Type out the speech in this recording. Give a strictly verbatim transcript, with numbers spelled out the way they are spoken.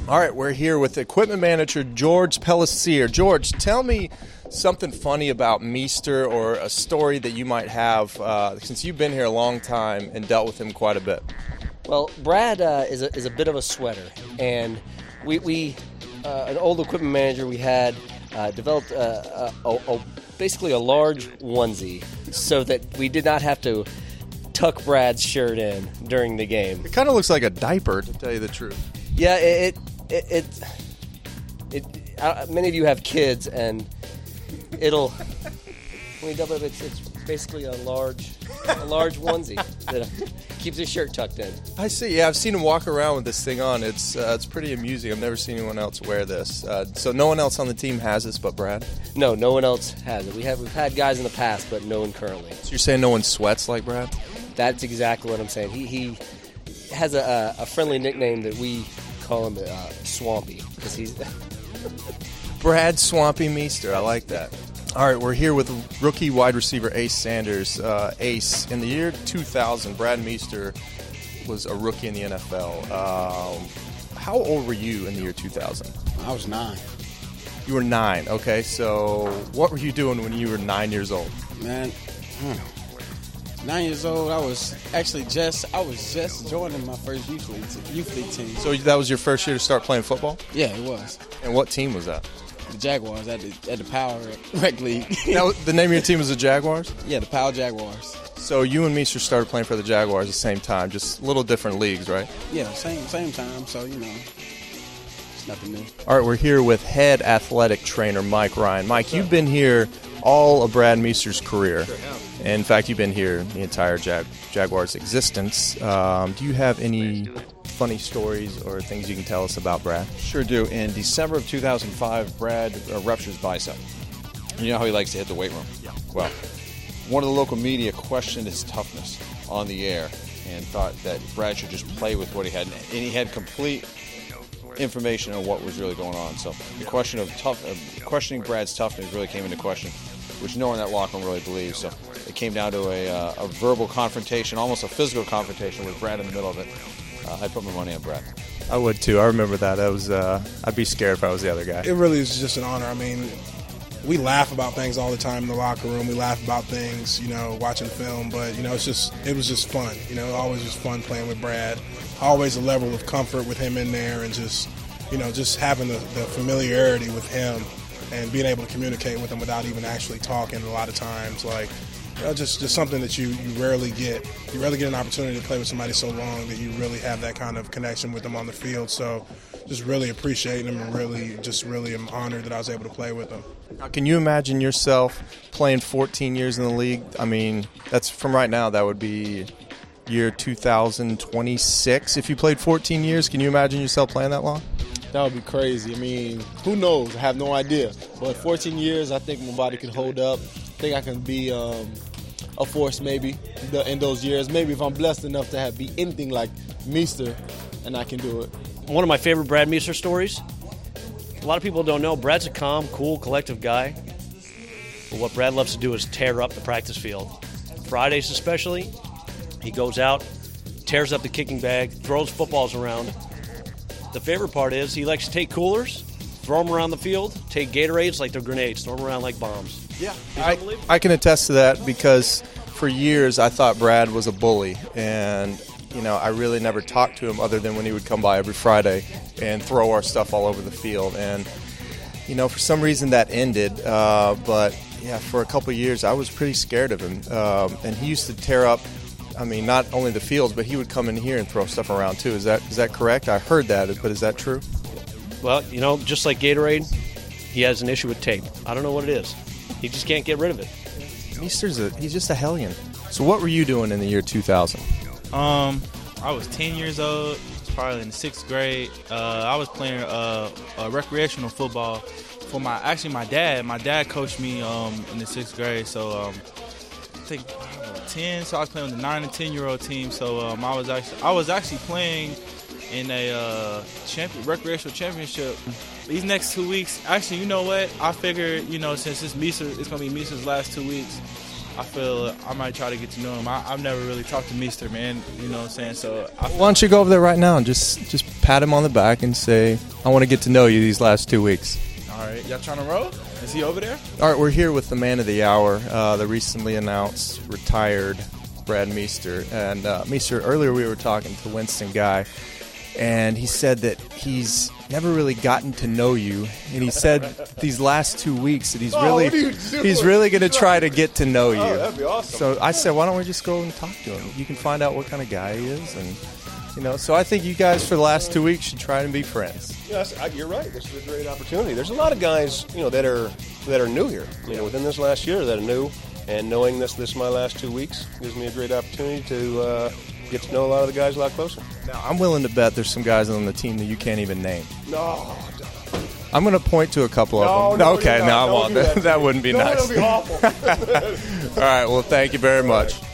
All right, we're here with equipment manager George Pellicier. George, tell me something funny about Meester or a story that you might have uh, since you've been here a long time and dealt with him quite a bit. Well, Brad uh, is, a, is a bit of a sweater, and we, we uh, an old equipment manager we had uh, developed uh, a, a, a, basically a large onesie so that we did not have to tuck Brad's shirt in during the game. It kind of looks like a diaper, to tell you the truth. Yeah, it it it, it, it uh, many of you have kids, and it'll when you double it, it's, it's basically a large a large onesie that keeps his shirt tucked in. I see. Yeah, I've seen him walk around with this thing on. It's uh, it's pretty amusing. I've never seen anyone else wear this. Uh, so no one else on the team has this but Brad? No, no one else has it. We have we've had guys in the past, but no one currently. So you're saying no one sweats like Brad? That's exactly what I'm saying. He he has a, a friendly nickname that we call him uh, Swampy because he's Brad Swampy Meester. I like that. All right, we're here with rookie wide receiver Ace Sanders. Uh, Ace, in the year two thousand, Brad Meester was a rookie in the N F L. Um, how old were you in the year two thousand? I was nine. You were nine. Okay, so what were you doing when you were nine years old? Man, hmm. Nine years old, I was actually just I was just joining my first youth league, youth league team. So that was your first year to start playing football? Yeah, it was. And what team was that? The Jaguars at the at the Power Rec League. Now, the name of your team was the Jaguars? Yeah, the Power Jaguars. So you and Meester started playing for the Jaguars at the same time, just little different leagues, right? Yeah, same same time. So you know, it's nothing new. All right, we're here with head athletic trainer Mike Ryan. Mike, you've been here all of Brad Meester's career. Sure have. In fact, you've been here the entire Jag- Jaguars' existence. Um, do you have any funny stories or things you can tell us about Brad? Sure do. In December of two thousand five, Brad uh, ruptures bicep. You know how he likes to hit the weight room? Yeah. Well, one of the local media questioned his toughness on the air and thought that Brad should just play with what he had. And he had complete information on what was really going on. So the question of tough, uh, questioning Brad's toughness really came into question, which no one in that locker room really believes. So it came down to a, uh, a verbal confrontation, almost a physical confrontation with Brad in the middle of it. Uh, I put my money on Brad. I would too. I remember that. That was uh, I'd be scared if I was the other guy. It really is just an honor. I mean, we laugh about things all the time in the locker room. We laugh about things, you know, watching film. But you know, it's just it was just fun. You know, always just fun playing with Brad. Always a level of comfort with him in there, and just you know, just having the, the familiarity with him and being able to communicate with him without even actually talking. A lot of times, like. You know, just, just something that you, you rarely get. You rarely get an opportunity to play with somebody so long that you really have that kind of connection with them on the field. So just really appreciating him and really just really am honored that I was able to play with him. Now, can you imagine yourself playing fourteen years in the league? I mean, that's from right now, that would be year two thousand twenty-six. If you played fourteen years, can you imagine yourself playing that long? That would be crazy. I mean, who knows? I have no idea. But fourteen years, I think my body can hold up. I think I can be um, a force maybe in those years. Maybe if I'm blessed enough to have be anything like Meester, and I can do it. One of my favorite Brad Meester stories. A lot of people don't know Brad's a calm, cool, collective guy. But what Brad loves to do is tear up the practice field. Fridays especially, he goes out, tears up the kicking bag, throws footballs around. The favorite part is he likes to take coolers, throw them around the field, take Gatorades like they're grenades, throw them around like bombs. Yeah, I, I can attest to that because for years I thought Brad was a bully, and you know I really never talked to him other than when he would come by every Friday and throw our stuff all over the field. And you know for some reason that ended, uh, but yeah, for a couple of years I was pretty scared of him, um, and he used to tear up. I mean, not only the fields, but he would come in here and throw stuff around too. Is that is that correct? I heard that, but is that true? Well, you know, just like Gatorade, he has an issue with tape. I don't know what it is. He just can't get rid of it. Meester's a, he's just a hellion. So what were you doing in the year two thousand? Um, I was ten years old, probably in the sixth grade. Uh, I was playing uh, uh, recreational football for my, actually my dad. My dad coached me um, in the sixth grade, so um, I think ten, so I was playing with the nine and ten-year-old team, so um, I was actually I was actually playing in a uh, champion, recreational championship. These next two weeks, actually, you know what? I figured, you know, since it's Meester, it's going to be Meester's last two weeks, I feel I might try to get to know him. I, I've never really talked to Meester, man, you know what I'm saying? So I Why don't you go over there right now and just, just pat him on the back and say, I want to get to know you these last two weeks. All right, y'all trying to roll? Is he over there? All right, we're here with the man of the hour, uh, the recently announced retired Brad Meester. And uh, Meester, earlier we were talking to Winston Guy, and he said that he's never really gotten to know you, and he said these last two weeks that he's Oh, really what are you doing? he's really going to try to get to know you. Oh, that'd be awesome. So I said, why don't we just go and talk to him? You can find out what kind of guy he is, and you know. So I think you guys for the last two weeks should try and be friends. Yes, I- you're right. This is a great opportunity. There's a lot of guys, you know, that are that are new here. You know, within this last year that are new, and knowing this this my last two weeks gives me a great opportunity to uh, get to know a lot of the guys a lot closer. Now I'm willing to bet there's some guys on the team that you can't even name. No. I'm going to point to a couple No, of them. no, okay, you're no, not. I Don't won't. do that. That wouldn't be No, nice. that'd be awful. All right, well, thank you very much.